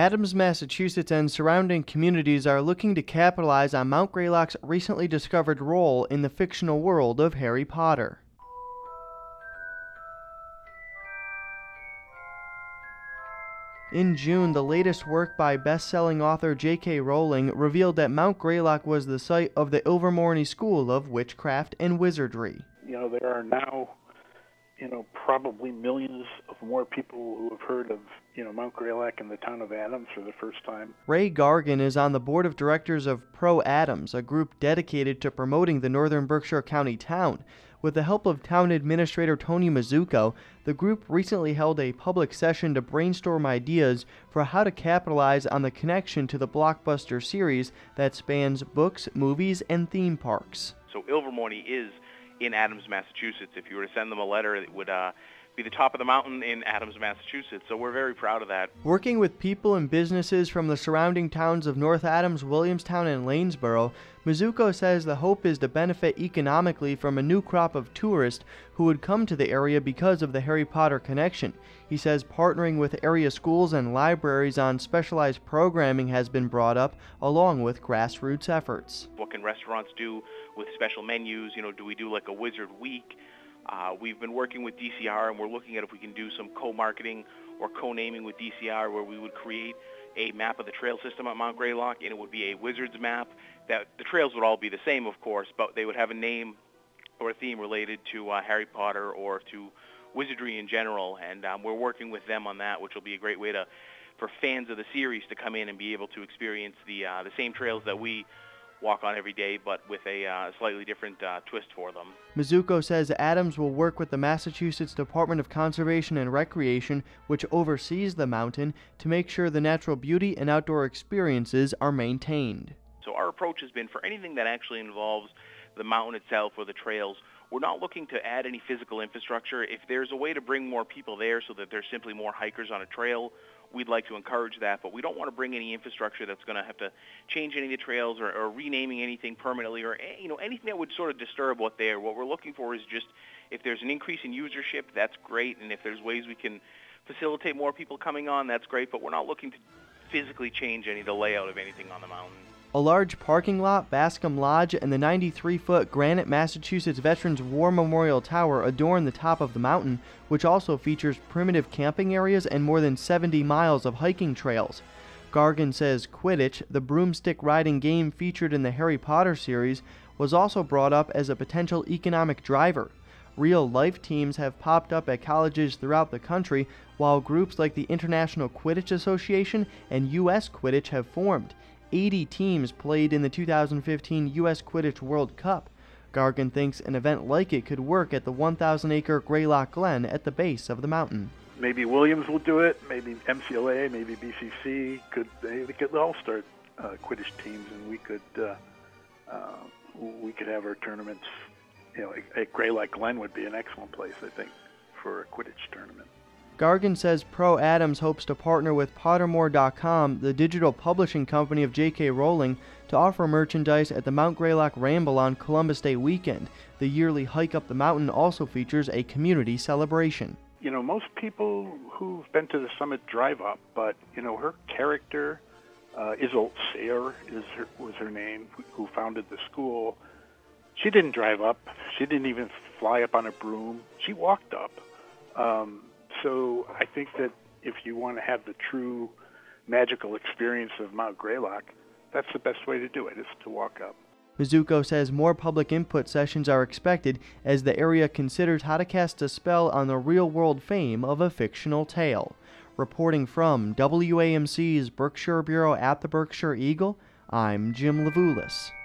Adams, Massachusetts and surrounding communities are looking to capitalize on Mount Greylock's recently discovered role in the fictional world of Harry Potter. In June, the latest work by best-selling author J.K. Rowling revealed that Mount Greylock was the site of the Ilvermorny School of Witchcraft and Wizardry. There are now, probably millions of more people who have heard of, Mount Greylock and the town of Adams for the first time. Ray Gargan is on the board of directors of Pro Adams, a group dedicated to promoting the northern Berkshire County town. With the help of town administrator Tony Mazzucco, the group recently held a public session to brainstorm ideas for how to capitalize on the connection to the blockbuster series that spans books, movies, and theme parks. So Ilvermorny is in Adams, Massachusetts. If you were to send them a letter, it would be the top of the mountain in Adams, Massachusetts. So we're very proud of that. Working with people and businesses from the surrounding towns of North Adams, Williamstown, and Lanesboro, Mazzucco says the hope is to benefit economically from a new crop of tourists who would come to the area because of the Harry Potter connection. He says partnering with area schools and libraries on specialized programming has been brought up, along with grassroots efforts. What can restaurants do with special menus? Do we do like a Wizard Week? We've been working with DCR, and we're looking at if we can do some co-marketing or co-naming with DCR, where we would create a map of the trail system at Mount Greylock, and it would be a Wizard's map. That the trails would all be the same, of course, but they would have a name or a theme related to Harry Potter or to wizardry in general, and we're working with them on that, which will be a great way for fans of the series to come in and be able to experience the same trails that we walk on every day, but with a slightly different twist for them. Mazzucco says Adams will work with the Massachusetts Department of Conservation and Recreation, which oversees the mountain, to make sure the natural beauty and outdoor experiences are maintained. So our approach has been for anything that actually involves the mountain itself or the trails, we're not looking to add any physical infrastructure. If there's a way to bring more people there so that there's simply more hikers on a trail, we'd like to encourage that, but we don't want to bring any infrastructure that's going to have to change any of the trails or renaming anything permanently or anything that would sort of disturb what we're looking for is just if there's an increase in usership, that's great, and if there's ways we can facilitate more people coming on, that's great, but we're not looking to physically change any of the layout of anything on the mountain. A large parking lot, Bascom Lodge, and the 93-foot granite Massachusetts Veterans War Memorial Tower adorn the top of the mountain, which also features primitive camping areas and more than 70 miles of hiking trails. Gargan says Quidditch, the broomstick riding game featured in the Harry Potter series, was also brought up as a potential economic driver. Real-life teams have popped up at colleges throughout the country, while groups like the International Quidditch Association and U.S. Quidditch have formed. 80 teams played in the 2015 U.S. Quidditch World Cup. Gargan thinks an event like it could work at the 1,000-acre Greylock Glen at the base of the mountain. Maybe Williams will do it, maybe MCLA, maybe BCC. They could all start Quidditch teams, and we could have our tournaments. At Greylock Glen would be an excellent place, I think, for a Quidditch tournament. Gargan says Pro Adams hopes to partner with Pottermore.com, the digital publishing company of J.K. Rowling, to offer merchandise at the Mount Greylock Ramble on Columbus Day weekend. The yearly hike up the mountain also features a community celebration. Most people who've been to the summit drive up, but, her character, Isolde Sayre was her name, who founded the school. She didn't drive up. She didn't even fly up on a broom. She walked up. So I think that if you want to have the true magical experience of Mount Greylock, that's the best way to do it, is to walk up. Mazzucco says more public input sessions are expected as the area considers how to cast a spell on the real-world fame of a fictional tale. Reporting from WAMC's Berkshire Bureau at the Berkshire Eagle, I'm Jim Levulis.